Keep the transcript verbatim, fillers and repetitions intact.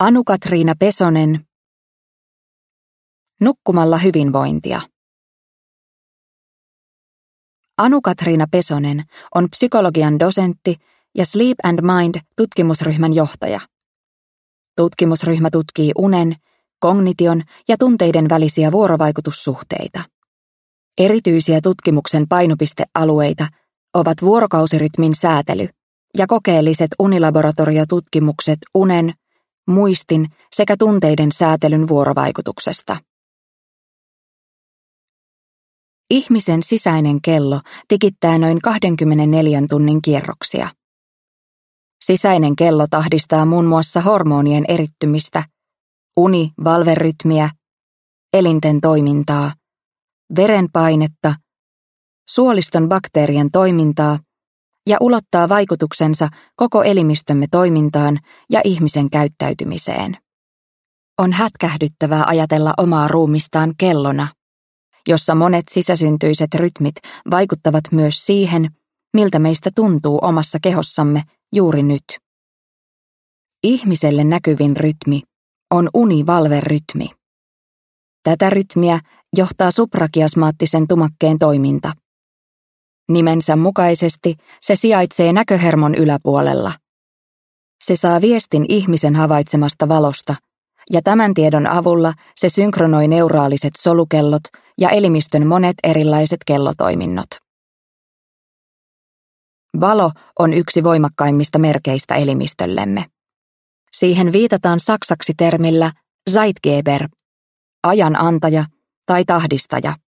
Anu-Katriina Pesonen. Nukkumalla hyvinvointia. Anu-Katriina Pesonen on psykologian dosentti ja Sleep and Mind-tutkimusryhmän johtaja. Tutkimusryhmä tutkii unen, kognition ja tunteiden välisiä vuorovaikutussuhteita. Erityisiä tutkimuksen painopistealueita ovat vuorokausirytmin säätely ja kokeelliset unilaboratoriotutkimukset unen, muistin sekä tunteiden säätelyn vuorovaikutuksesta. Ihmisen sisäinen kello tikittää noin kaksikymmentäneljä tunnin kierroksia. Sisäinen kello tahdistaa muun muassa hormonien erittymistä, uni-valverytmiä, elinten toimintaa, verenpainetta, suoliston bakteerien toimintaa ja ulottaa vaikutuksensa koko elimistömme toimintaan ja ihmisen käyttäytymiseen. On hätkähdyttävää ajatella omaa ruumistaan kellona, jossa monet sisäsyntyiset rytmit vaikuttavat myös siihen, miltä meistä tuntuu omassa kehossamme juuri nyt. Ihmiselle näkyvin rytmi on uni-valverytmi. Tätä rytmiä johtaa suprakiasmaattisen tumakkeen toiminta. Nimensä mukaisesti se sijaitsee näköhermon yläpuolella. Se saa viestin ihmisen havaitsemasta valosta, ja tämän tiedon avulla se synkronoi neuraaliset solukellot ja elimistön monet erilaiset kellotoiminnot. Valo on yksi voimakkaimmista merkeistä elimistöllemme. Siihen viitataan saksaksi termillä Zeitgeber, ajan antaja tai tahdistaja.